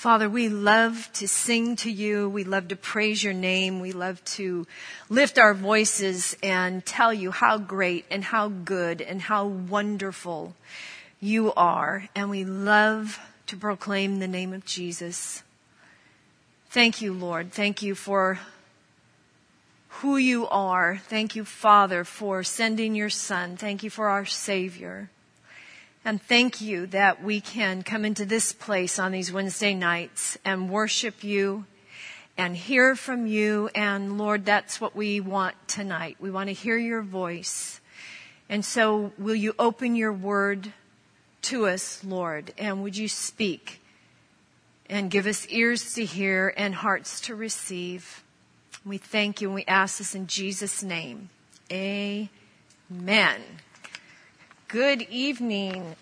Father, we love to sing to you. We love to praise your name. We love to lift our voices and tell you how great and how good and how wonderful you are. And we love to proclaim the name of Jesus. Thank you, Lord. Thank you for who you are. Thank you, Father, for sending your Son. Thank you for our Savior. And thank you that we can come into this place on these Wednesday nights and worship you and hear from you. And Lord, that's what we want tonight. We want to hear your voice. And so will you open your word to us, Lord? And would you speak and give us ears to hear and hearts to receive? We thank you and we ask this in Jesus' name. Amen. Good evening.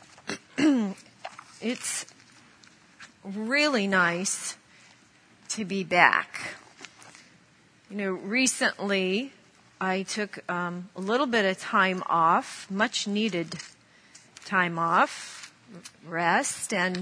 It's really nice to be back. You know, recently I took a little bit of time off, much needed time off, rest, and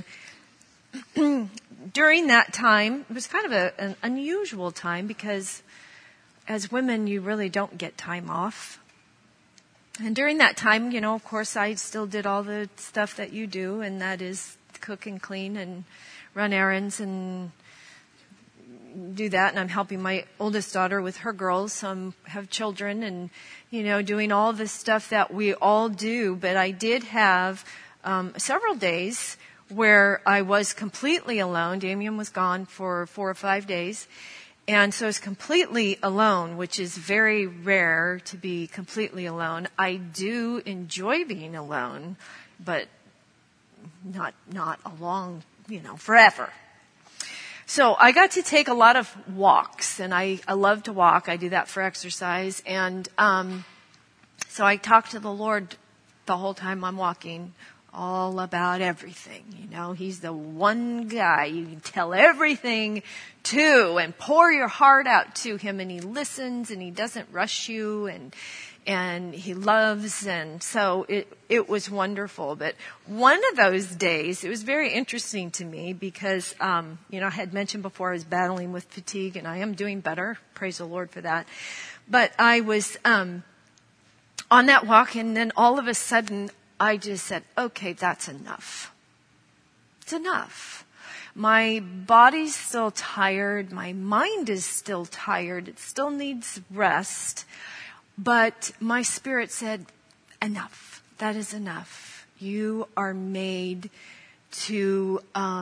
during that time, it was kind of an unusual time because as women, you really don't get time off. And during that time, you know, of course, I still did all the stuff that you do, and that is cook and clean and run errands and do that. And I'm helping my oldest daughter with her girls, have children, and, you know, doing all the stuff that we all do. But I did have several days where I was completely alone. Damien was gone for 4 or 5 days. And so I was completely alone, which is very rare to be completely alone. I do enjoy being alone, but not a long, forever. So I got to take a lot of walks, and I love to walk. I do that for exercise. And so I talk to the Lord the whole time I'm walking, all about everything. He's the one guy you can tell everything to and pour your heart out to him, and he listens and he doesn't rush you, and he loves. And so it was wonderful. But one of those days, it was very interesting to me because, I had mentioned before I was battling with fatigue, and I am doing better. Praise the Lord for that. But I was on that walk, and then all of a sudden, I just said, okay, that's enough. It's enough. My body's still tired. My mind is still tired. It still needs rest. But my spirit said, enough. That is enough. You are made to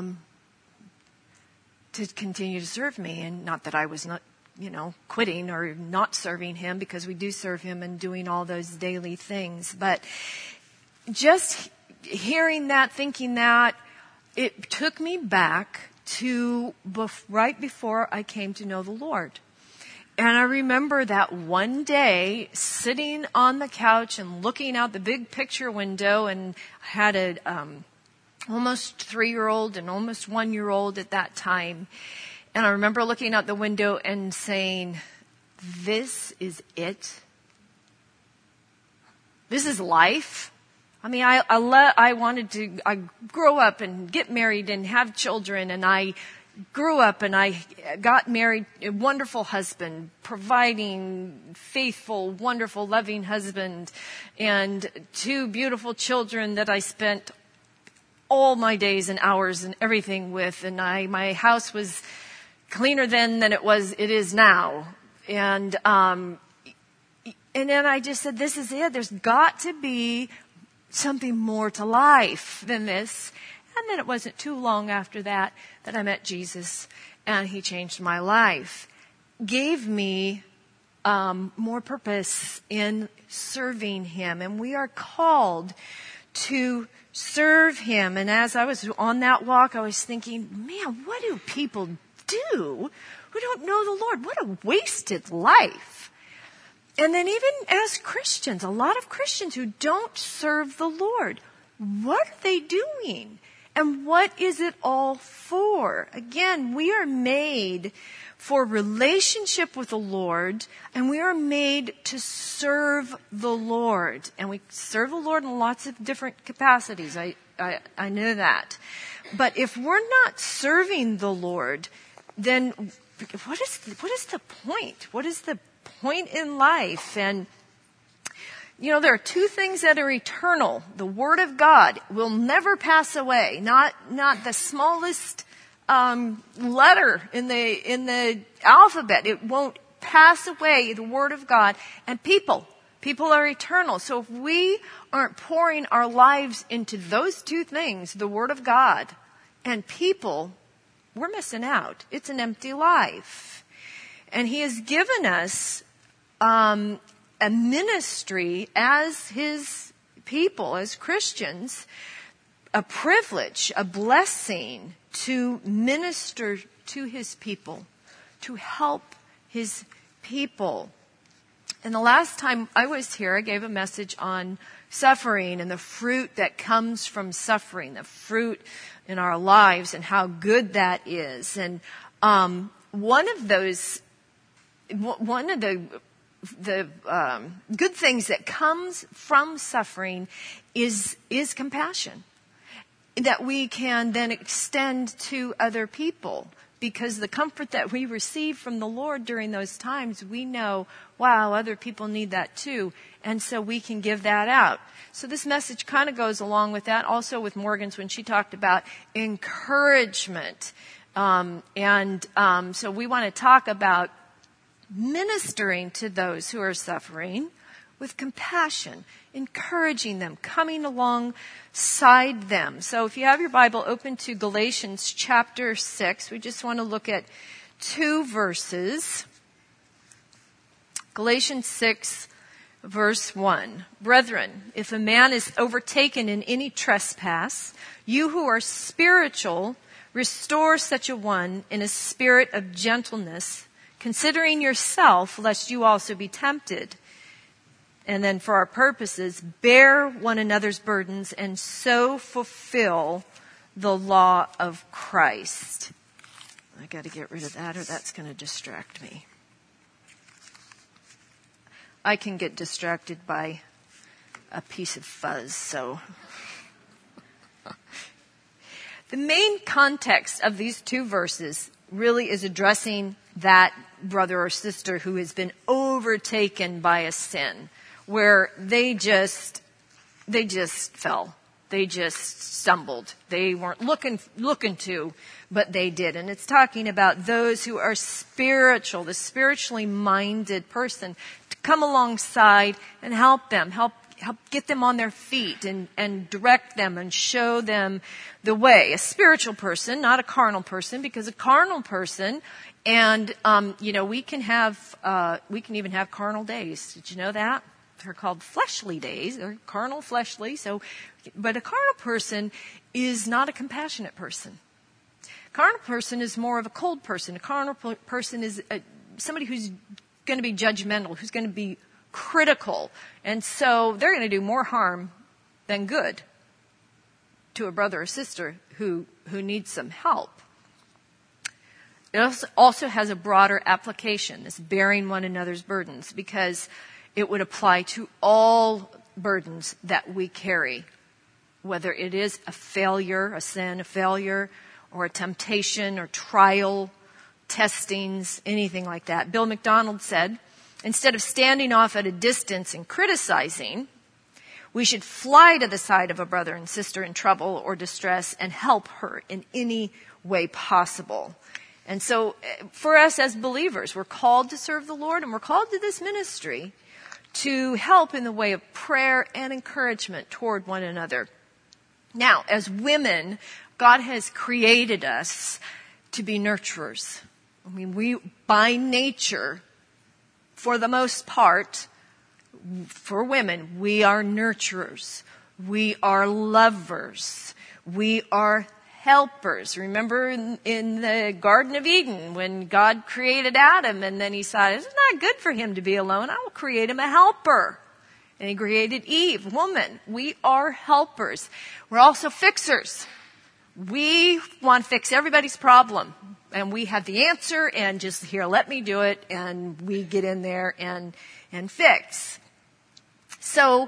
continue to serve me. And not that I was not, quitting or not serving him, because we do serve him and doing all those daily things. But just hearing that, thinking that, it took me back to right before I came to know the Lord. And I remember that one day sitting on the couch and looking out the big picture window, and I had a almost 3-year-old and almost 1-year-old at that time. And I remember looking out the window and saying, this is it? This is life? I mean, I wanted to grow up and get married and have children, and I grew up and I got married, a wonderful husband, providing, faithful, wonderful, loving husband, and 2 beautiful children that I spent all my days and hours and everything with. And my house was cleaner then than it is now. And then I just said, this is it. There's got to be something more to life than this. And then it wasn't too long after that I met Jesus, and he changed my life, gave me more purpose in serving him. And we are called to serve him. And as I was on that walk, I was thinking, man, what do people do who don't know the Lord? What a wasted life. And then even as Christians, a lot of Christians who don't serve the Lord, what are they doing? And what is it all for? Again, we are made for relationship with the Lord, and we are made to serve the Lord. And we serve the Lord in lots of different capacities. I know that. But if we're not serving the Lord, then what is the point? What is the point in life? And there are two things that are eternal. The Word of God will never pass away. Not the smallest letter in the alphabet. It won't pass away. The Word of God and people are eternal. So if we aren't pouring our lives into those two things, the Word of God and people, we're missing out. It's an empty life. And He has given us a ministry as His people, as Christians, a privilege, a blessing to minister to His people, to help His people. And the last time I was here, I gave a message on suffering and the fruit that comes from suffering, the fruit in our lives and how good that is. And one of the good things that comes from suffering is compassion that we can then extend to other people, because the comfort that we receive from the Lord during those times, we know, wow, other people need that too, and so we can give that out. So this message kind of goes along with that, also with Morgan's when she talked about encouragement. So we want to talk about ministering to those who are suffering with compassion, encouraging them, coming alongside them. So if you have your Bible open to Galatians chapter 6, we just want to look at 2 verses. Galatians 6, verse 1. Brethren, if a man is overtaken in any trespass, you who are spiritual, restore such a one in a spirit of gentleness, considering yourself, lest you also be tempted. And then for our purposes, bear one another's burdens and so fulfill the law of Christ. I got to get rid of that or that's going to distract me. I can get distracted by a piece of fuzz, so. The main context of these 2 verses really is addressing that brother or sister who has been overtaken by a sin, where they just fell. They just stumbled. They weren't looking to, but they did. And it's talking about those who are spiritual, the spiritually minded person, to come alongside and help them, help get them on their feet and direct them and show them the way. A spiritual person, not a carnal person, because a carnal person, and we can even have carnal days. Did you know that? They're called fleshly days. They're carnal, fleshly. But a carnal person is not a compassionate person. A carnal person is more of a cold person. A carnal person is somebody who's going to be judgmental, who's going to be critical. And so they're going to do more harm than good to a brother or sister who needs some help. It also has a broader application, this bearing one another's burdens, because it would apply to all burdens that we carry, whether it is a failure, a sin, a failure, or a temptation, or trial, testings, anything like that. Bill McDonald said, instead of standing off at a distance and criticizing, we should fly to the side of a brother and sister in trouble or distress and help her in any way possible. And so for us as believers, we're called to serve the Lord, and we're called to this ministry to help in the way of prayer and encouragement toward one another. Now, as women, God has created us to be nurturers. I mean, we, by nature, for the most part, for women, we are nurturers. We are lovers. We are helpers. Remember in the Garden of Eden when God created Adam and then he said, it's not good for him to be alone. I will create him a helper. And he created Eve, woman. We are helpers. We're also fixers. We want to fix everybody's problem. And we have the answer and just here, let me do it. And we get in there and fix. So,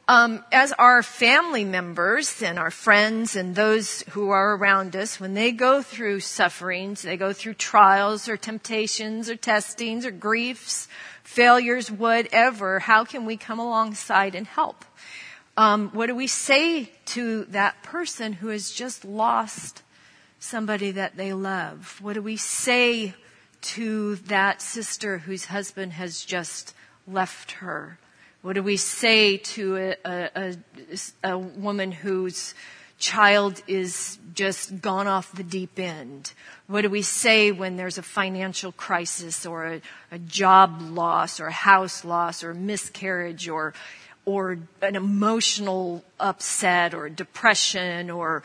as our family members and our friends and those who are around us, when they go through sufferings, they go through trials or temptations or testings or griefs, failures, whatever, how can we come alongside and help? What do we say to that person who has just lost somebody that they love? What do we say to that sister whose husband has just left her? What do we say to a woman whose child is just gone off the deep end? What do we say when there's a financial crisis or a job loss or a house loss or a miscarriage or an emotional upset or depression or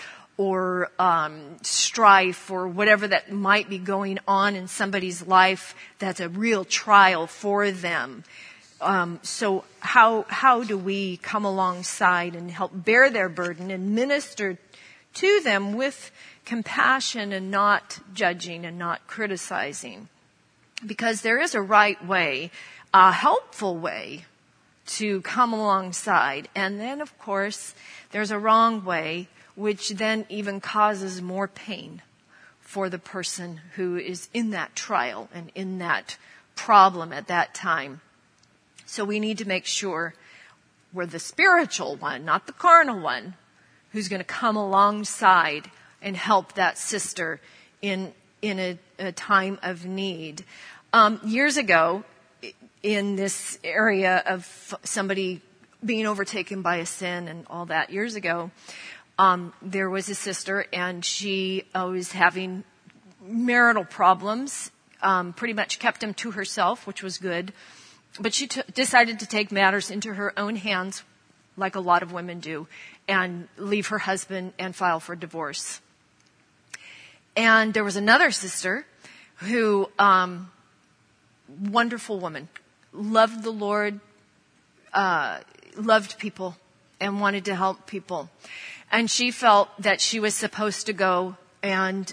strife or whatever that might be going on in somebody's life that's a real trial for them? So how do we come alongside and help bear their burden and minister to them with compassion and not judging and not criticizing? Because there is a right way, a helpful way to come alongside. And then, of course, there's a wrong way, which then even causes more pain for the person who is in that trial and in that problem at that time. So we need to make sure we're the spiritual one, not the carnal one, who's going to come alongside and help that sister in a time of need. Years ago, in this area of somebody being overtaken by a sin and all that, years ago, there was a sister, and she was having marital problems, pretty much kept them to herself, which was good. But she decided to take matters into her own hands, like a lot of women do, and leave her husband and file for divorce. And there was another sister who, wonderful woman, loved the Lord, loved people, and wanted to help people. And she felt that she was supposed to go and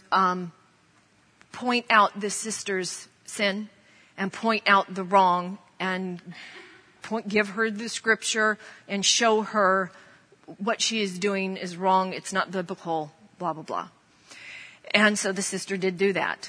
point out this sister's sin and point out the wrong and give her the scripture and show her what she is doing is wrong. It's not biblical, blah, blah, blah. And so the sister did do that.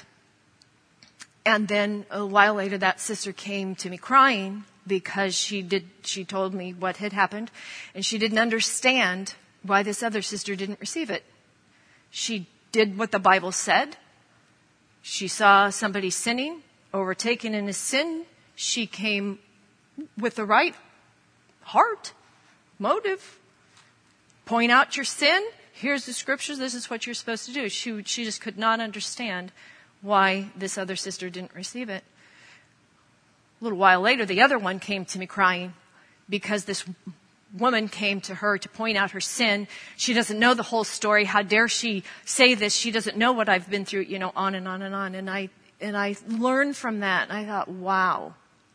And then a while later, that sister came to me crying because she told me what had happened, and she didn't understand why this other sister didn't receive it. She did what the Bible said. She saw somebody sinning, overtaken in his sin. She came with the right heart, motive. Point out your sin. Here's the scriptures. This is what you're supposed to do. She just could not understand why this other sister didn't receive it. A little while later, the other one came to me crying because this woman came to her to point out her sin. She doesn't know the whole story. How dare she say this? She doesn't know what I've been through, on and on and on. And I learned from that. And I thought, wow.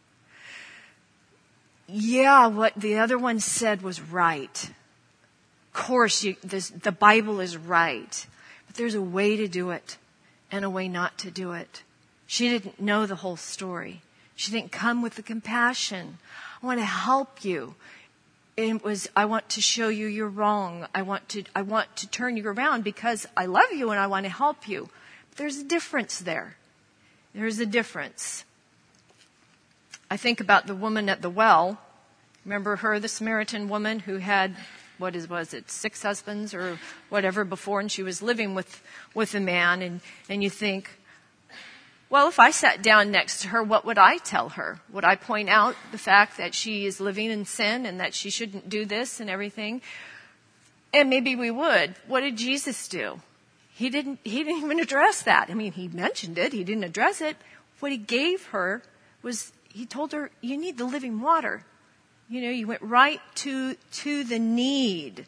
Yeah, what the other one said was right. Of course, the Bible is right. But there's a way to do it and a way not to do it. She didn't know the whole story. She didn't come with the compassion. I want to help you. It was, I want to show you you're wrong. I want to turn you around because I love you and I want to help you. But there's a difference there. There's a difference. I think about the woman at the well. Remember her, the Samaritan woman who had, was it 6 husbands or whatever before, and she was living with a man, and you think, well, if I sat down next to her, what would I tell her? Would I point out the fact that she is living in sin and that she shouldn't do this and everything? And maybe we would. What did Jesus do? He didn't even address that. I mean, he mentioned it. He didn't address it. What he gave her was, he told her, you need the living water. You went right to the need.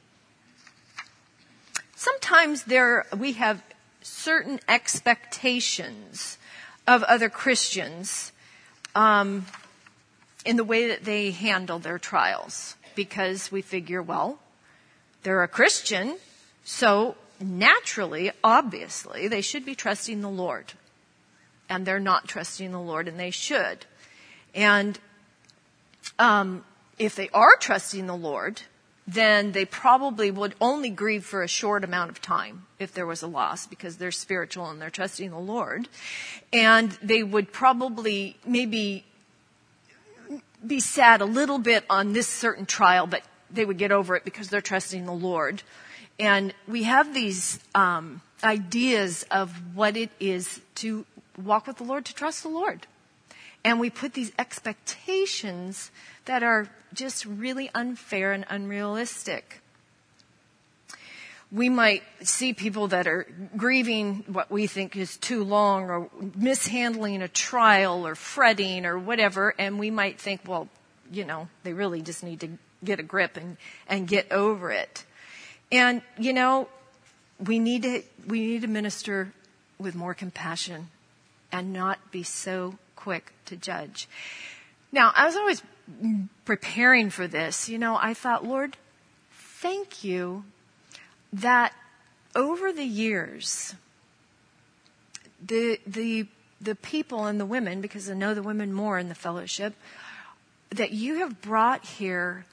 Sometimes we have certain expectations of other Christians in the way that they handle their trials. Because we figure, well, they're a Christian, so naturally, obviously, they should be trusting the Lord. And they're not trusting the Lord, and they should. And if they are trusting the Lord, then they probably would only grieve for a short amount of time if there was a loss, because they're spiritual and they're trusting the Lord. And they would probably maybe be sad a little bit on this certain trial, but they would get over it because they're trusting the Lord. And we have these ideas of what it is to walk with the Lord, to trust the Lord. And we put these expectations that are just really unfair and unrealistic. We might see people that are grieving what we think is too long, or mishandling a trial, or fretting, or whatever, and we might think, well, they really just need to get a grip and get over it. And, we need to minister with more compassion and not be so quick to judge. Now, as I was preparing for this, I thought, Lord, thank you that over the years, the people and the women, because I know the women more in the fellowship, that you have brought here,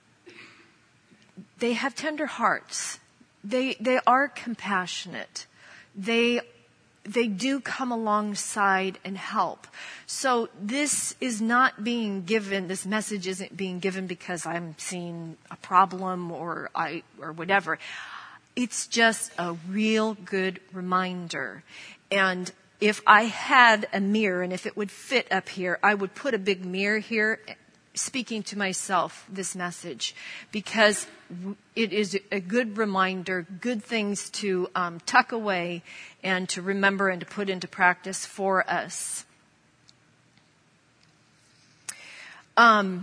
they have tender hearts. They are compassionate. They do come alongside and help. So this is not being given, this message isn't being given because I'm seeing a problem or whatever. It's just a real good reminder. And if I had a mirror, and if it would fit up here, I would put a big mirror here speaking to myself this message, because it is a good reminder, good things to tuck away and to remember and to put into practice for us. A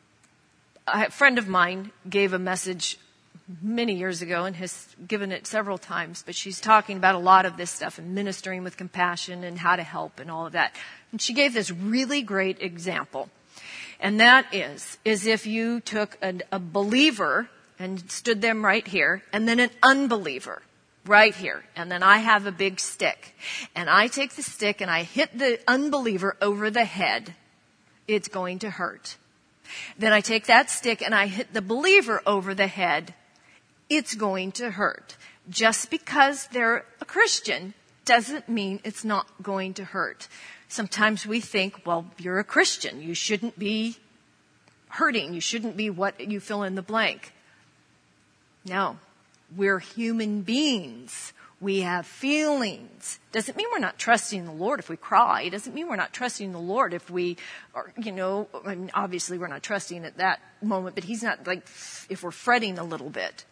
friend of mine gave a message many years ago and has given it several times, but she's talking about a lot of this stuff and ministering with compassion and how to help and all of that. And she gave this really great example. And that is if you took a believer and stood them right here, and then an unbeliever right here, and then I have a big stick, and I take the stick and I hit the unbeliever over the head, it's going to hurt. Then I take that stick and I hit the believer over the head, it's going to hurt. Just because they're a Christian doesn't mean it's not going to hurt. Sometimes we think, well, you're a Christian. You shouldn't be hurting. You shouldn't be what you fill in the blank. No, we're human beings. We have feelings. Doesn't mean we're not trusting the Lord if we cry. Doesn't mean we're not trusting the Lord if we are, obviously we're not trusting at that moment, but He's not like if we're fretting a little bit.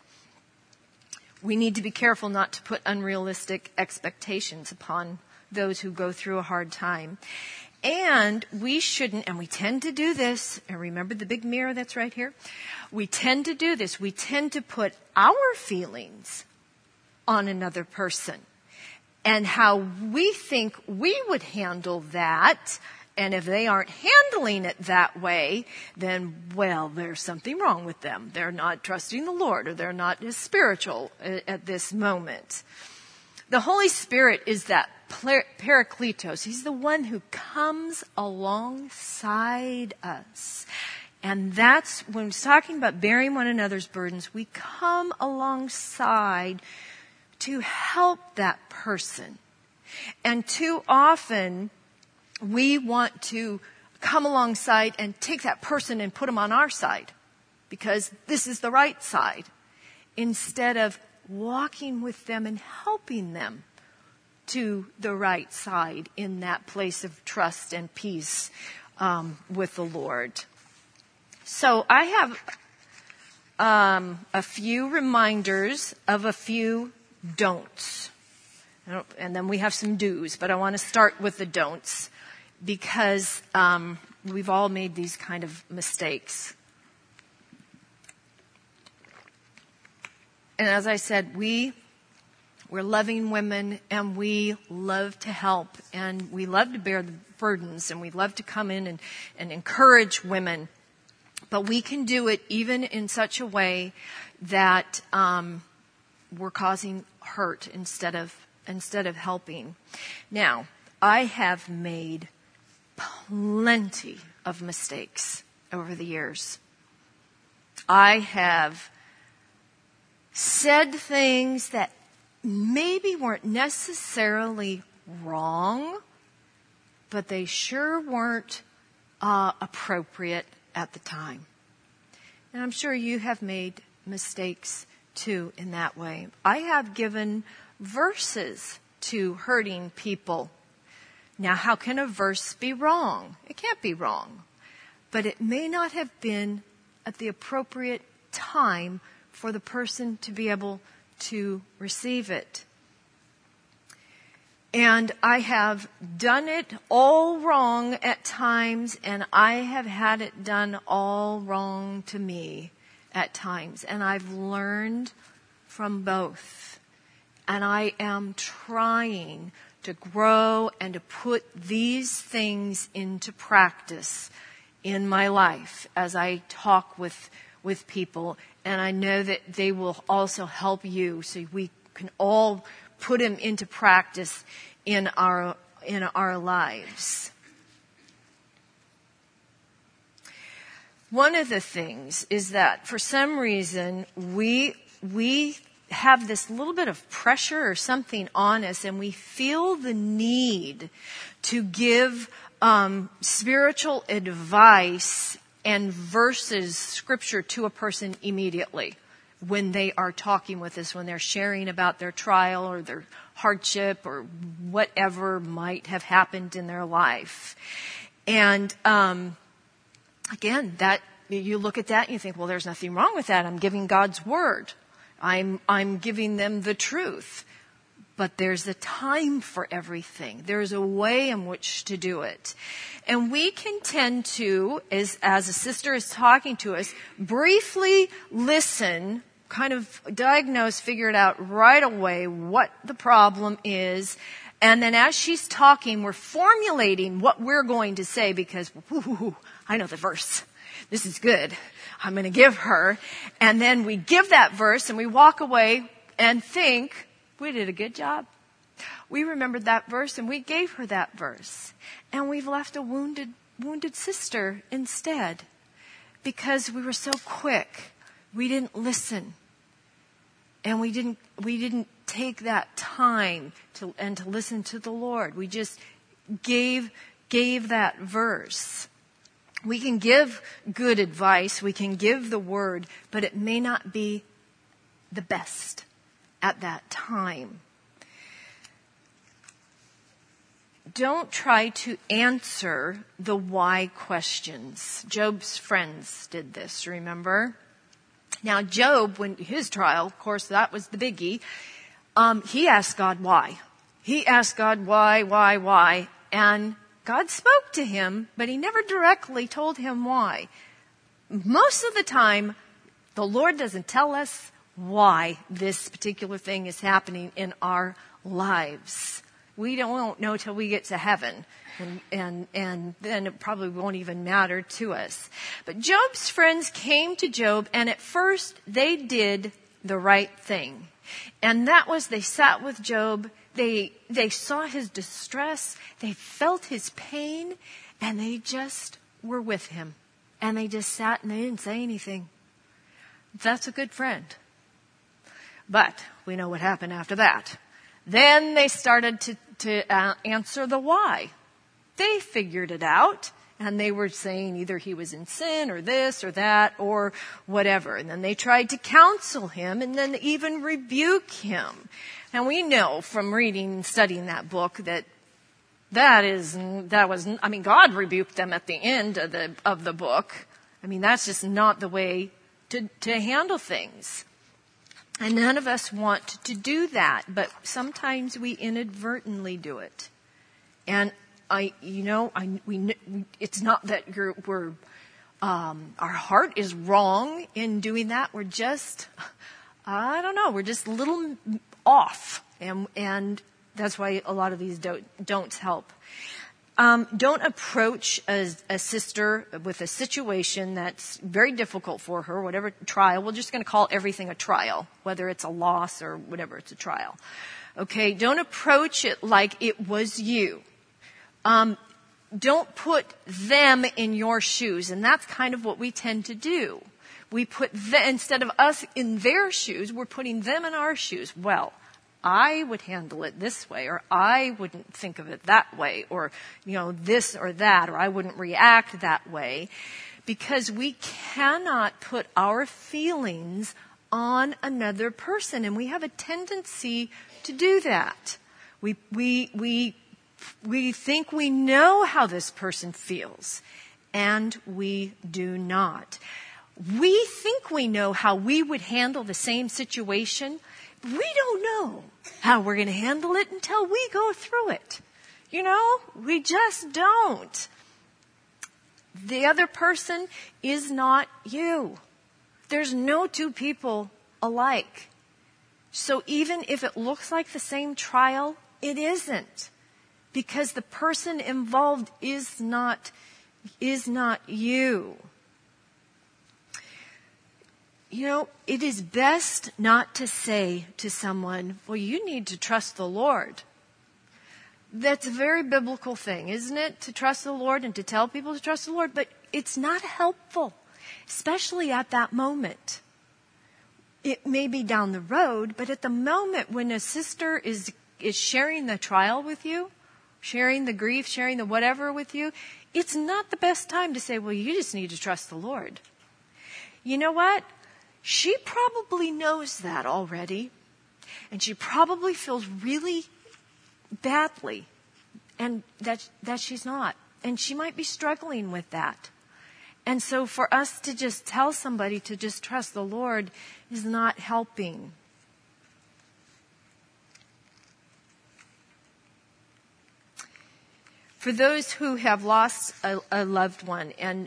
We need to be careful not to put unrealistic expectations upon those who go through a hard time. And we shouldn't, and we tend to do this, and remember the big mirror that's right here? We tend to do this. We tend to put our feelings on another person and how we think we would handle that. And if they aren't handling it that way, then, well, there's something wrong with them. They're not trusting the Lord, or they're not as spiritual at this moment. The Holy Spirit is that Parakletos. He's the one who comes alongside us. And that's when he's talking about bearing one another's burdens, we come alongside to help that person. And too often we want to come alongside and take that person and put them on our side because this is the right side, instead of walking with them and helping them to the right side in that place of trust and peace with the Lord. So I have a few reminders of a few don'ts. And then we have some do's, but I want to start with the don'ts because we've all made these kind of mistakes. And as I said, we're loving women, and we love to help, and we love to bear the burdens, and we love to come in and encourage women. But we can do it even in such a way that we're causing hurt instead of helping. Now, I have made plenty of mistakes over the years. I have said things that maybe weren't necessarily wrong, but they sure weren't appropriate at the time. And I'm sure you have made mistakes too in that way. I have given verses to hurting people. Now, how can a verse be wrong? It can't be wrong. But it may not have been at the appropriate time for the person to be able to receive it. And I have done it all wrong at times, and I have had it done all wrong to me at times. And I've learned from both. And I am trying to grow and to put these things into practice in my life as I talk with people. And I know that they will also help you, so we can all put them into practice in our lives. One of the things is that for some reason we have this little bit of pressure or something on us, and we feel the need to give spiritual advice and verses, scripture to a person immediately when they are talking with us, when they're sharing about their trial or their hardship or whatever might have happened in their life. And again, that you look at that and you think, well, there's nothing wrong with that. I'm giving God's word. I'm giving them the truth. But there's a time for everything. There's a way in which to do it. And we can tend to, as a sister is talking to us, briefly listen, kind of diagnose, figure it out right away what the problem is. And then as she's talking, we're formulating what we're going to say because, I know the verse. This is good. I'm going to give her. And then we give that verse and we walk away and think, we did a good job. We remembered that verse and we gave her that verse. And we've left a wounded sister instead because we were so quick. We didn't listen. And we didn't take that time to listen to the Lord. We just gave that verse. We can give good advice. We can give the word, but it may not be the best at that time. Don't try to answer the why questions. Job's friends did this, remember? Now, Job, when his trial, of course, that was the biggie, he asked God why. He asked God why, and God spoke to him, but he never directly told him why. Most of the time, the Lord doesn't tell us why this particular thing is happening in our lives. We won't know till we get to heaven, and then it probably won't even matter to us. But Job's friends came to Job, and at first they did the right thing. And that was they sat with Job, they saw his distress, they felt his pain, and they just were with him. And they just sat and they didn't say anything. That's a good friend. But we know what happened after that. Then they started to answer the why. They figured it out, and they were saying either he was in sin or this or that or whatever. And then they tried to counsel him and then even rebuke him. And we know from reading and studying that book that God rebuked them at the end of the book. I mean, that's just not the way to handle things. And none of us want to do that, but sometimes we inadvertently do it. And it's not that our heart is wrong in doing that. We're just, we're just a little off. And that's why a lot of these don'ts help. Don't approach a sister with a situation that's very difficult for her, whatever trial. We're just going to call everything a trial, whether it's a loss or whatever, it's a trial. Okay, don't approach it like it was you. Don't put them in your shoes, and that's kind of what we tend to do. We put instead of us in their shoes, we're putting them in our shoes. Well, I would handle it this way, or I wouldn't think of it that way, or, this or that, or I wouldn't react that way. Because we cannot put our feelings on another person, and we have a tendency to do that. We think we know how this person feels, and we do not. We think we know how we would handle the same situation. We don't know how we're going to handle it until we go through it. We just don't. The other person is not you. There's no two people alike. So even if it looks like the same trial, it isn't. Because the person involved is not you. It is best not to say to someone, well, you need to trust the Lord. That's a very biblical thing, isn't it? To trust the Lord and to tell people to trust the Lord. But it's not helpful, especially at that moment. It may be down the road, but at the moment when a sister is sharing the trial with you, sharing the grief, sharing the whatever with you, it's not the best time to say, well, you just need to trust the Lord. You know what? She probably knows that already, and she probably feels really badly, and that she's not. And she might be struggling with that. And so for us to just tell somebody to just trust the Lord is not helping. For those who have lost a loved one, and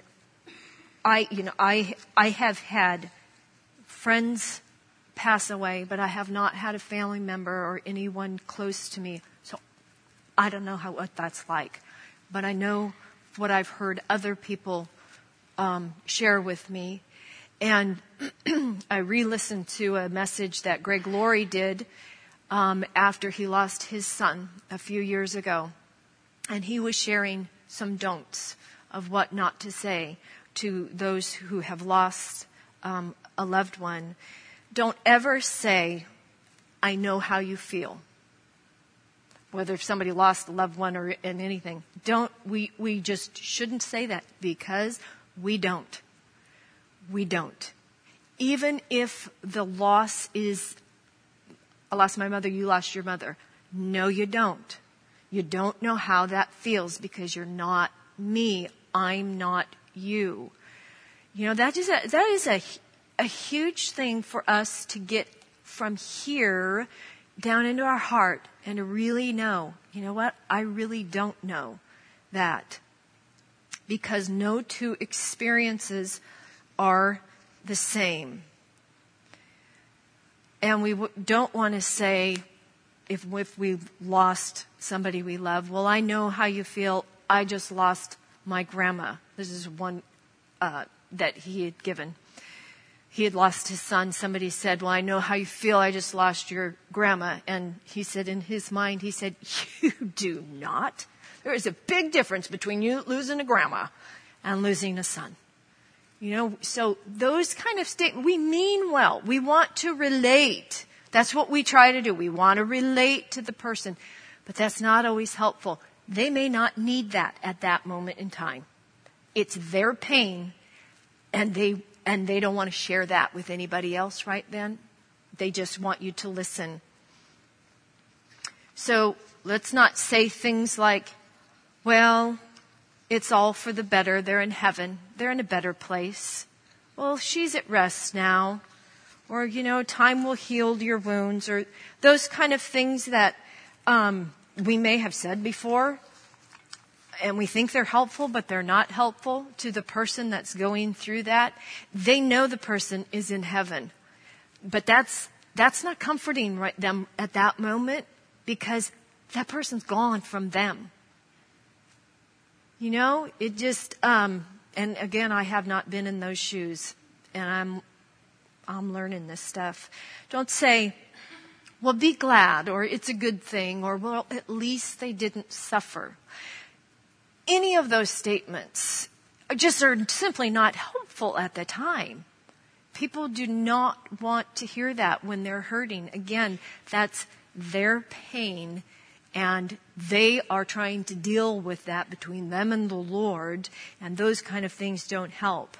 I have had friends pass away, but I have not had a family member or anyone close to me. So I don't know what that's like. But I know what I've heard other people share with me. And I re-listened to a message that Greg Laurie did after he lost his son a few years ago. And he was sharing some don'ts of what not to say to those who have lost a loved one. Don't ever say, I know how you feel. Whether if somebody lost a loved one or in anything. We just shouldn't say that because we don't. We don't. Even if the loss is, I lost my mother, you lost your mother. No, you don't. You don't know how that feels because you're not me. I'm not you. That is a huge thing for us to get from here down into our heart and to really know, what? I really don't know that. Because no two experiences are the same. And we don't want to say, if we've lost somebody we love, well, I know how you feel. I just lost my grandma. This is one that he had given. He had lost his son. Somebody said, well, I know how you feel. I just lost your grandma. And he said in his mind, he said, you do not. There is a big difference between you losing a grandma and losing a son. So those kind of statements, we mean well. We want to relate. That's what we try to do. We want to relate to the person. But that's not always helpful. They may not need that at that moment in time. It's their pain, and they don't want to share that with anybody else right then. They just want you to listen. So let's not say things like, well, it's all for the better. They're in heaven. They're in a better place. Well, she's at rest now. Or, time will heal your wounds. Or those kind of things that we may have said before. And we think they're helpful, but they're not helpful to the person that's going through that. They know the person is in heaven. But that's not comforting them at that moment because that person's gone from them. It just, and again, I have not been in those shoes, and I'm learning this stuff. Don't say, well, be glad, or it's a good thing, or well, at least they didn't suffer. Any of those statements just are simply not helpful at the time. People do not want to hear that when they're hurting. Again, that's their pain, and they are trying to deal with that between them and the Lord, and those kind of things don't help.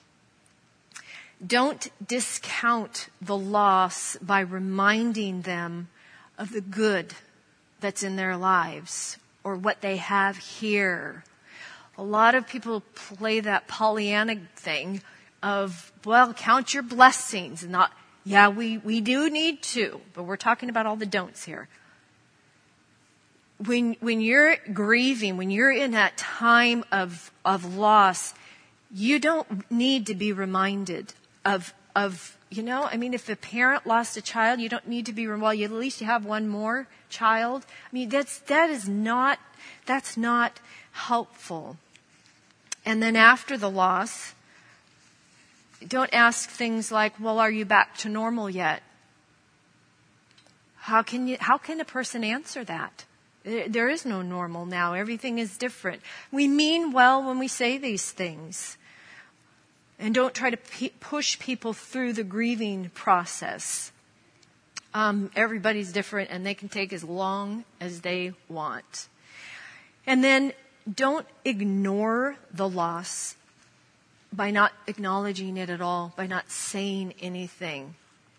Don't discount the loss by reminding them of the good that's in their lives or what they have here. A lot of people play that Pollyanna thing of, well, count your blessings. And not, yeah, we do need to, but we're talking about all the don'ts here. When you're grieving, when you're in that time of loss, you don't need to be reminded of if a parent lost a child, you don't need to be reminded, well, at least you have one more child. I mean, that's not helpful. And then after the loss, don't ask things like, well, are you back to normal yet? How can a person answer that? There is no normal now. Everything is different. We mean well when we say these things. And don't try to push people through the grieving process. Everybody's different, and they can take as long as they want. And then don't ignore the loss by not acknowledging it at all, by not saying anything.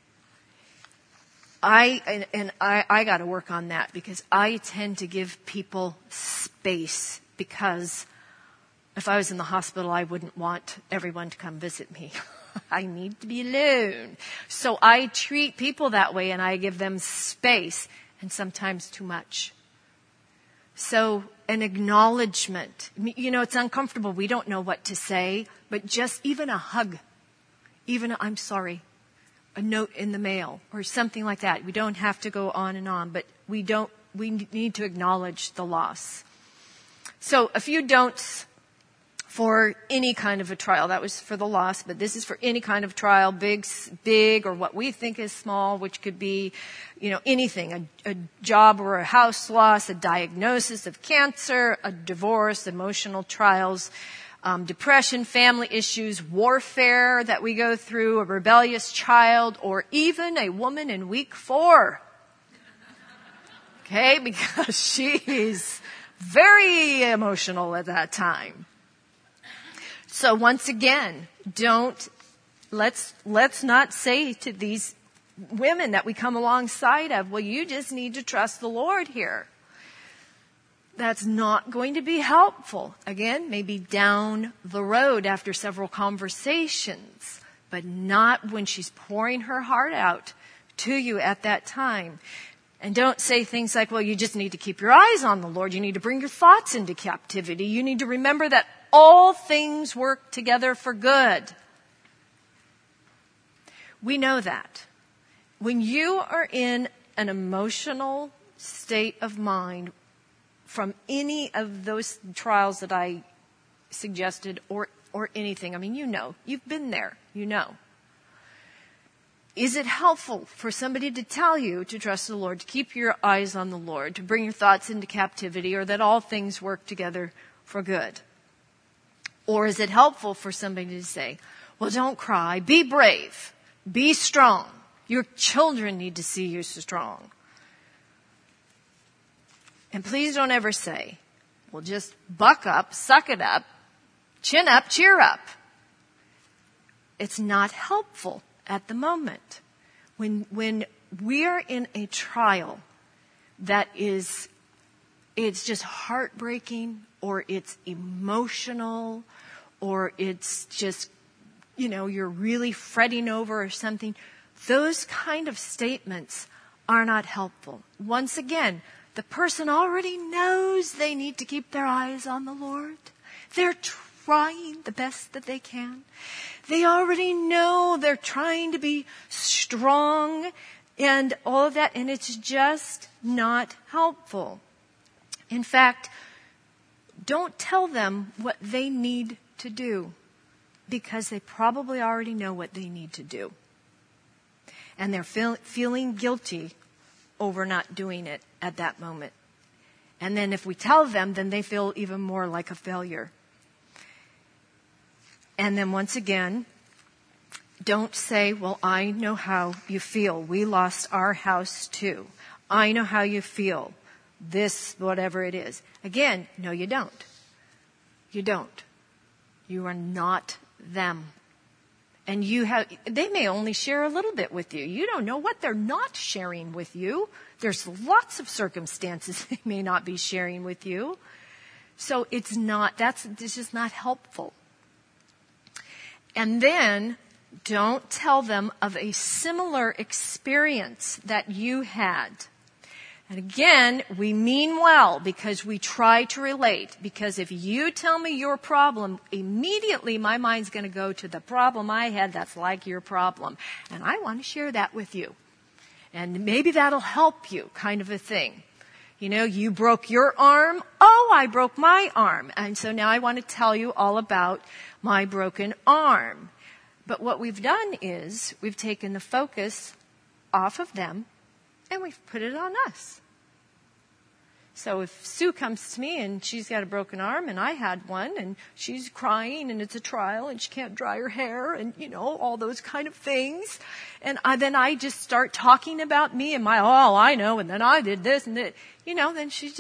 I got to work on that because I tend to give people space, because if I was in the hospital, I wouldn't want everyone to come visit me. I need to be alone. So I treat people that way, and I give them space, and sometimes too much. So an acknowledgement. It's uncomfortable. We don't know what to say, but just even a hug, even I'm sorry, a note in the mail or something like that. We don't have to go on, but we need to acknowledge the loss. So a few don'ts for any kind of a trial. That was for the loss, but this is for any kind of trial, big, or what we think is small, which could be, anything, a job or a house loss, a diagnosis of cancer, a divorce, emotional trials, depression, family issues, warfare that we go through, a rebellious child, or even a woman in week 4. Okay, because she's very emotional at that time. So once again, let's not say to these women that we come alongside of, well, you just need to trust the Lord here. That's not going to be helpful. Again, maybe down the road after several conversations, but not when she's pouring her heart out to you at that time. And don't say things like, well, you just need to keep your eyes on the Lord. You need to bring your thoughts into captivity. You need to remember that all things work together for good. We know that. When you are in an emotional state of mind from any of those trials that I suggested or anything, you've been there, Is it helpful for somebody to tell you to trust the Lord, to keep your eyes on the Lord, to bring your thoughts into captivity, or that all things work together for good? Or is it helpful for somebody to say, well, don't cry, be brave, be strong. Your children need to see you strong. And please don't ever say, well, just buck up, suck it up, chin up, cheer up. It's not helpful at the moment. When we are in a trial that it's just heartbreaking, or it's emotional, or it's just, you're really fretting over or something, those kind of statements are not helpful. Once again, the person already knows they need to keep their eyes on the Lord. They're trying the best that they can. They already know they're trying to be strong and all of that, and it's just not helpful. In fact, don't tell them what they need to do, because they probably already know what they need to do. And they're feeling guilty over not doing it at that moment. And then if we tell them, then they feel even more like a failure. And then once again, Don't say, well, I know how you feel. We lost our house too. I know how you feel. This, whatever it is. Again, no, you don't. You don't. You are not them. And they may only share a little bit with you. You don't know what they're not sharing with you. There's lots of circumstances they may not be sharing with you. So this is not helpful. And then, don't tell them of a similar experience that you had. And again, we mean well because we try to relate. Because if you tell me your problem, immediately my mind's going to go to the problem I had that's like your problem. And I want to share that with you. And maybe that'll help you, kind of a thing. You know, you broke your arm. Oh, I broke my arm. And so now I want to tell you all about my broken arm. But what we've done is we've taken the focus off of them and we've put it on us. So if Sue comes to me and she's got a broken arm and I had one and she's crying and it's a trial and she can't dry her hair and, you know, all those kind of things. And then I just start talking about me and I know, and then I did this and that. You know, then she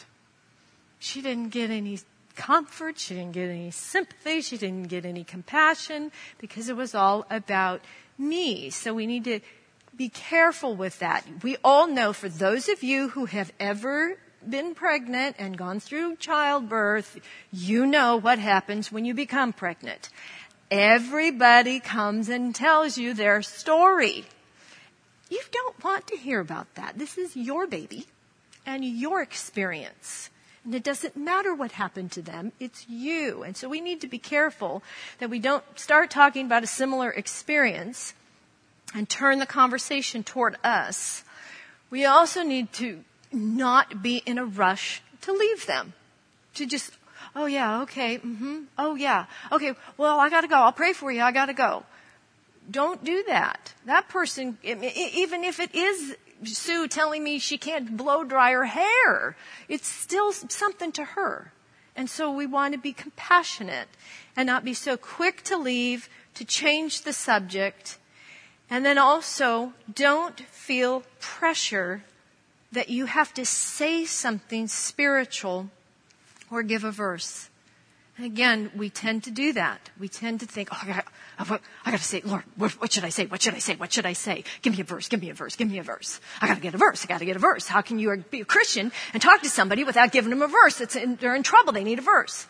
didn't get any comfort, she didn't get any sympathy, she didn't get any compassion because it was all about me. So we need to be careful with that. We all know, for those of you who have ever been pregnant and gone through childbirth, you know what happens when you become pregnant. Everybody comes and tells you their story. You don't want to hear about that. This is your baby and your experience. And it doesn't matter what happened to them, it's you. And so we need to be careful that we don't start talking about a similar experience and turn the conversation toward us. We also need to not be in a rush to leave them. To just, oh yeah, okay, oh yeah, okay, well I gotta go, I'll pray for you, I gotta go. Don't do that. That person, even if it is Sue telling me she can't blow dry her hair, it's still something to her. And so we want to be compassionate and not be so quick to leave, to change the subject. And then also, don't feel pressure that you have to say something spiritual or give a verse. And again, we tend to do that. We tend to think, I got to say, Lord, what should I say? What should I say? What should I say? Give me a verse, give me a verse, give me a verse. I got to get a verse, I got to get a verse. How can you be a Christian and talk to somebody without giving them a verse? They're in trouble, they need a verse.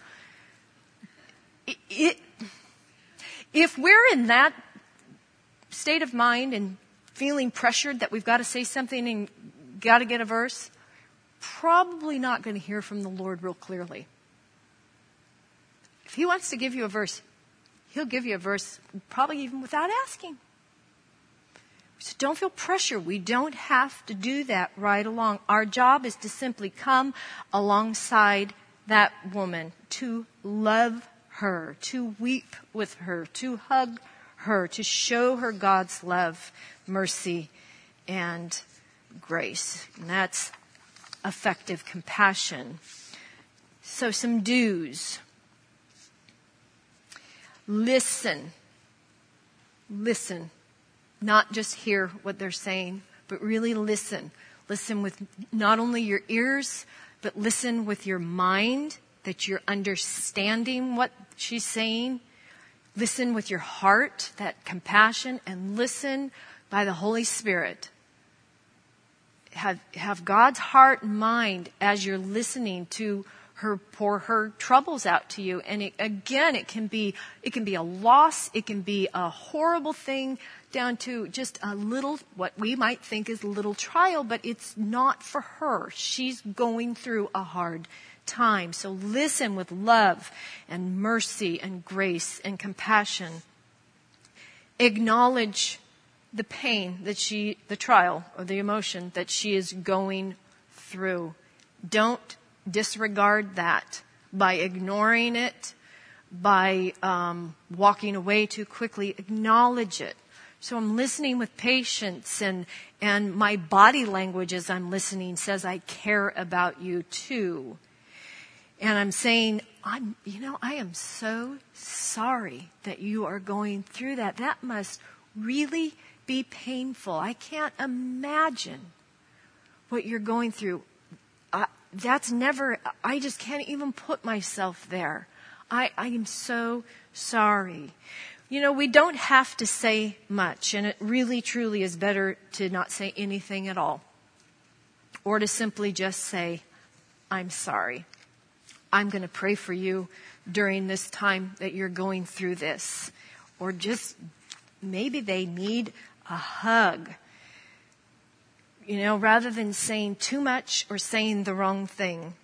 If we're in that state of mind and feeling pressured that we've got to say something and got to get a verse, probably not going to hear from the Lord real clearly. If He wants to give you a verse, He'll give you a verse probably even without asking. So don't feel pressure. We don't have to do that right along. Our job is to simply come alongside that woman, to love her, to weep with her, to hug her, to show her God's love, mercy, and grace. And that's effective compassion. So some do's. Listen. Listen. Not just hear what they're saying, but really listen. Listen with not only your ears, but listen with your mind, that you're understanding what she's saying. Listen with your heart, that compassion, and listen by the Holy Spirit. Have God's heart and mind as you're listening to her, pour her troubles out to you. And it can be a loss. It can be a horrible thing down to just a little, what we might think is a little trial, but it's not for her. She's going through a hard time. So listen with love and mercy and grace and compassion. Acknowledge the pain the trial or the emotion that she is going through. Don't disregard that by ignoring it, by walking away too quickly. Acknowledge it. So I'm listening with patience, and my body language as I'm listening says, I care about you too. And I'm saying, I am so sorry that you are going through that. That must really be painful. I can't imagine what you're going through. I just can't even put myself there. I am so sorry. We don't have to say much, and it really, truly is better to not say anything at all. Or to simply just say, I'm sorry. I'm going to pray for you during this time that you're going through this. Or just maybe they need a hug. Rather than saying too much or saying the wrong thing.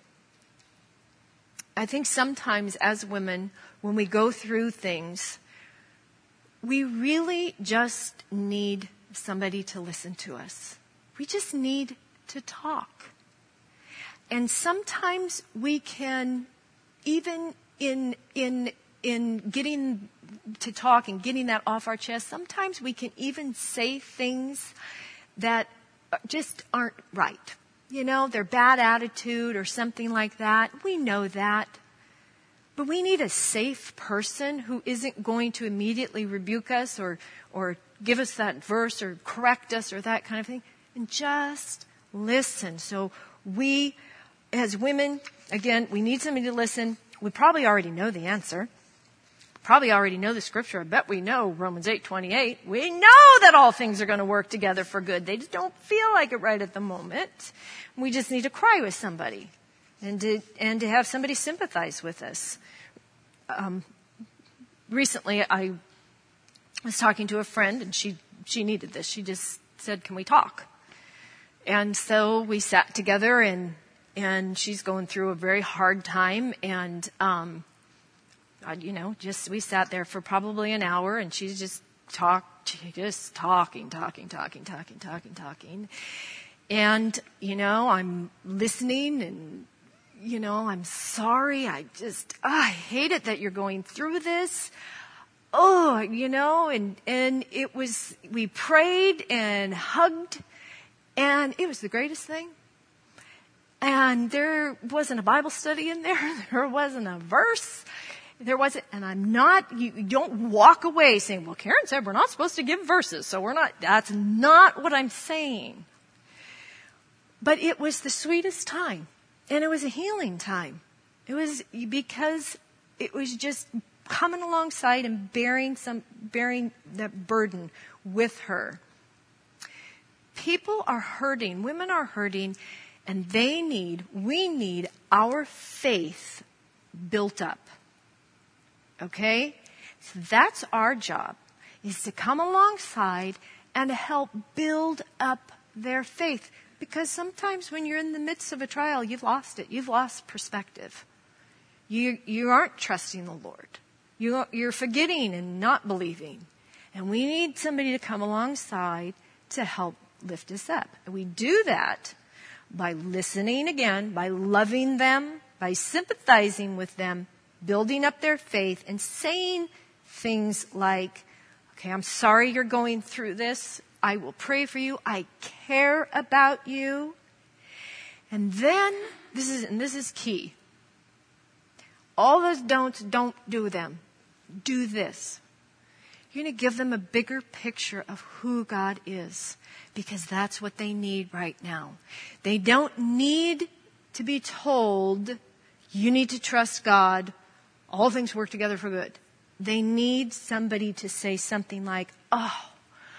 I think sometimes as women, when we go through things, we really just need somebody to listen to us. We just need to talk. And sometimes we can, even in getting to talk and getting that off our chest, sometimes we can even say things that just aren't right. They're bad attitude or something like that. We know that. But we need a safe person who isn't going to immediately rebuke us or give us that verse or correct us or that kind of thing. And just listen. So we, as women, again, we need somebody to listen. We probably already know the answer. Probably already know the scripture. I bet we know Romans 8:28. We know that all things are going to work together for good. They just don't feel like it right at the moment. We just need to cry with somebody and to have somebody sympathize with us. Recently, I was talking to a friend, and she needed this. She just said, "Can we talk?" And so we sat together, and she's going through a very hard time, and we sat there for probably an hour, and she's just talking. And, I'm listening, and, I'm sorry. I hate it that you're going through this. And it was, we prayed and hugged, and it was the greatest thing. And there wasn't a Bible study in there. There wasn't a verse. There wasn't, and you don't walk away saying, well, Karen said we're not supposed to give verses, so that's not what I'm saying. But it was the sweetest time, and it was a healing time. It was because it was just coming alongside and bearing that burden with her. People are hurting, women are hurting, and we need our faith built up. Okay? So that's our job, is to come alongside and help build up their faith. Because sometimes when you're in the midst of a trial, you've lost it. You've lost perspective. You aren't trusting the Lord. You're forgetting and not believing. And we need somebody to come alongside to help lift us up. And we do that by listening again, by loving them, by sympathizing with them, building up their faith, and saying things like, okay, I'm sorry you're going through this. I will pray for you. I care about you. And then, this is key. All those don'ts, don't do them. Do this. You're going to give them a bigger picture of who God is, because that's what they need right now. They don't need to be told, you need to trust God. All things work together for good. They need somebody to say something like, oh,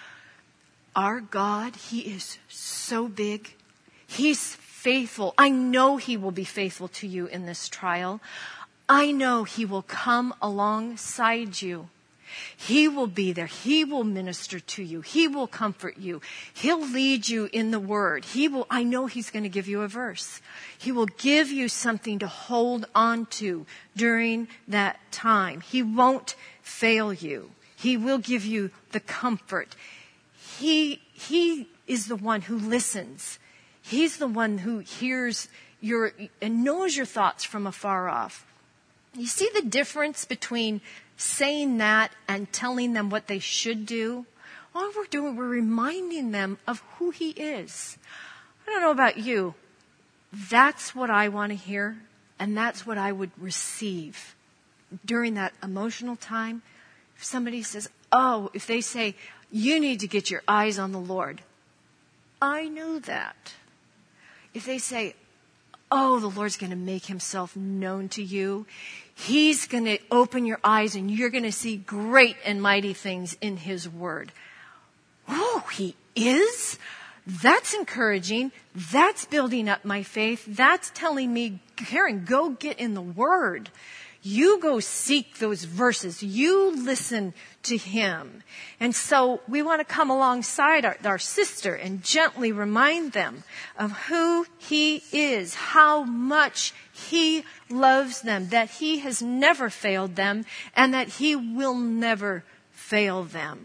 our God, He is so big. He's faithful. I know He will be faithful to you in this trial. I know He will come alongside you. He will be there. He will minister to you. He will comfort you. He'll lead you in the Word. I know He's going to give you a verse. He will give you something to hold on to during that time. He won't fail you. He will give you the comfort. He is the one who listens. He's the one who hears and knows your thoughts from afar off. You see the difference between saying that and telling them what they should do? All we're doing, we're reminding them of who He is. I don't know about you. That's what I want to hear. And that's what I would receive during that emotional time. If somebody says, if they say, you need to get your eyes on the Lord, I know that. If they say, the Lord's going to make himself known to you, he's going to open your eyes and you're going to see great and mighty things in his word. Oh, he is? That's encouraging. That's building up my faith. That's telling me, Karen, go get in the word. You go seek those verses. You listen to him. And so we want to come alongside our sister and gently remind them of who he is, how much he loves them, that he has never failed them, and that he will never fail them.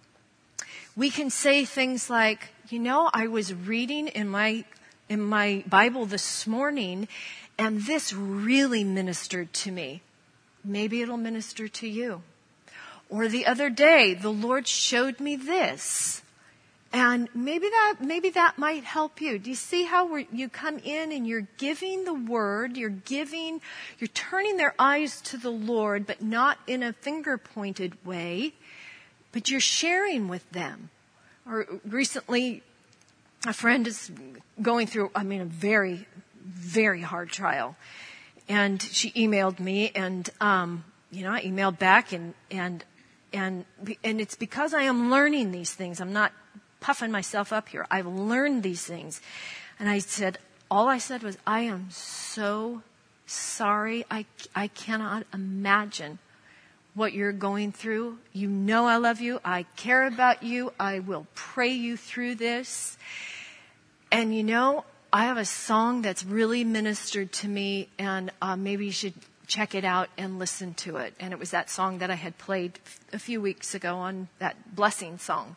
We can say things like, I was reading in my Bible this morning, and this really ministered to me. Maybe it'll minister to you. Or the other day, the Lord showed me this. And maybe that might help you. Do you see how you come in and you're giving the word, you're turning their eyes to the Lord, but not in a finger-pointed way, but you're sharing with them. Or recently, a friend is going through, a very, very hard trial. And she emailed me, and I emailed back, and it's because I am learning these things. I'm not puffing myself up here. I've learned these things. And all I said was, I am so sorry. I cannot imagine what you're going through. You know I love you. I care about you. I will pray you through this. And I have a song that's really ministered to me, and maybe you should check it out and listen to it. And it was that song that I had played a few weeks ago on that blessing song.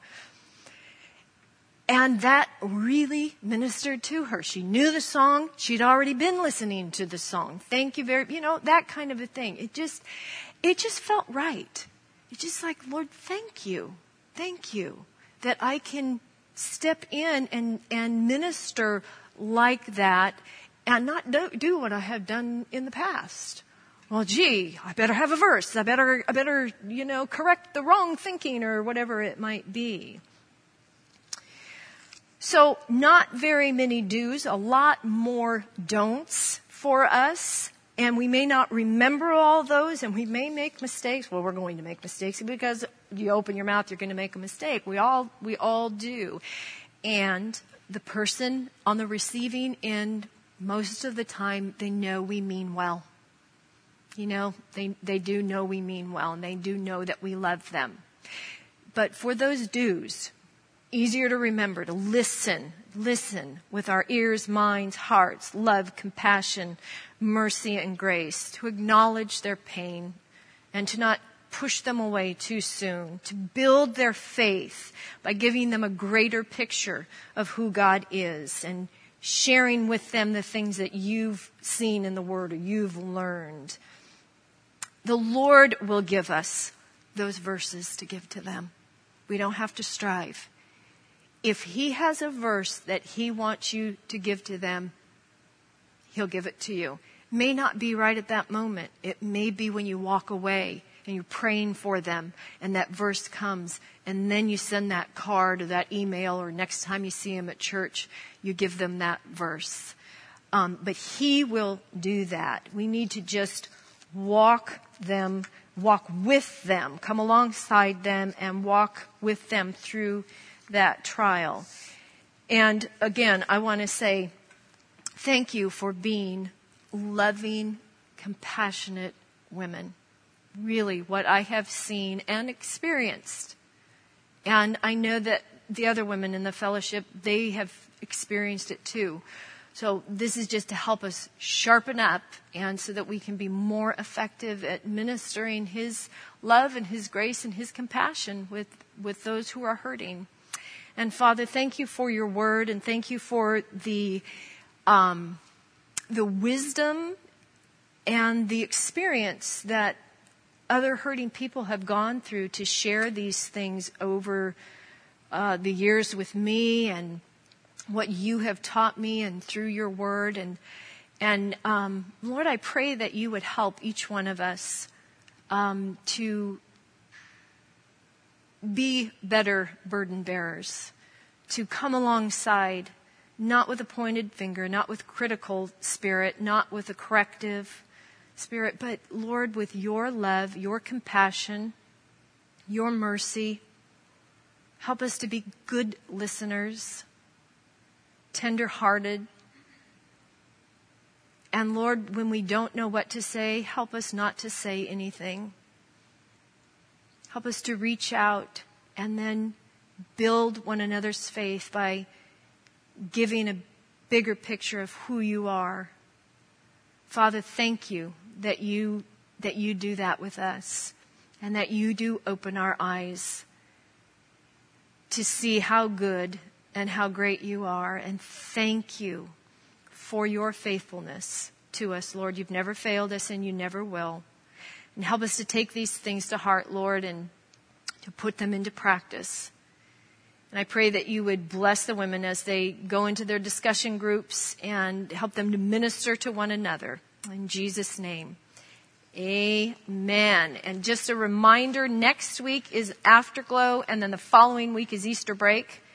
And that really ministered to her. She knew the song. She'd already been listening to the song. Thank you that kind of a thing. It just felt right. It's just like, Lord, thank you. Thank you that I can step in and minister like that and not do what I have done in the past. Well, I better have a verse. I better, correct the wrong thinking or whatever it might be. So not very many do's, a lot more don'ts for us. And we may not remember all those, and we may make mistakes. Well, we're going to make mistakes because you open your mouth, you're going to make a mistake. We all do. And the person on the receiving end, most of the time, they know we mean well. They do know we mean well, and they do know that we love them. But for those do's, easier to remember, to listen with our ears, minds, hearts, love, compassion, mercy, and grace, to acknowledge their pain and to not push them away too soon, to build their faith by giving them a greater picture of who God is and sharing with them the things that you've seen in the Word or you've learned. The Lord will give us those verses to give to them. We don't have to strive. If he has a verse that he wants you to give to them, he'll give it to you. It may not be right at that moment. It may be when you walk away and you're praying for them and that verse comes, and then you send that card or that email, or next time you see them at church, you give them that verse. But he will do that. We need to just walk with them, come alongside them and walk with them through that trial. And again, I want to say thank you for being loving, compassionate women. Really, what I have seen and experienced. And I know that the other women in the fellowship, they have experienced it too. So this is just to help us sharpen up, and so that we can be more effective at ministering his love and his grace and his compassion with those who are hurting. And Father, thank you for your word, and thank you for the wisdom and the experience that other hurting people have gone through to share these things over the years with me, and what you have taught me and through your word. And Lord, I pray that you would help each one of us to be better burden bearers, to come alongside, not with a pointed finger, not with critical spirit, not with a corrective spirit, but Lord, with your love, your compassion, your mercy. Help us to be good listeners, tender-hearted. And Lord, when we don't know what to say, help us not to say anything. Help us to reach out and then build one another's faith by giving a bigger picture of who you are. Father, thank you that you do that with us, and that you do open our eyes to see how good and how great you are. And thank you for your faithfulness to us, Lord. You've never failed us, and you never will. And help us to take these things to heart, Lord, and to put them into practice. And I pray that you would bless the women as they go into their discussion groups and help them to minister to one another. In Jesus' name, amen. And just a reminder, next week is Afterglow, and then the following week is Easter break.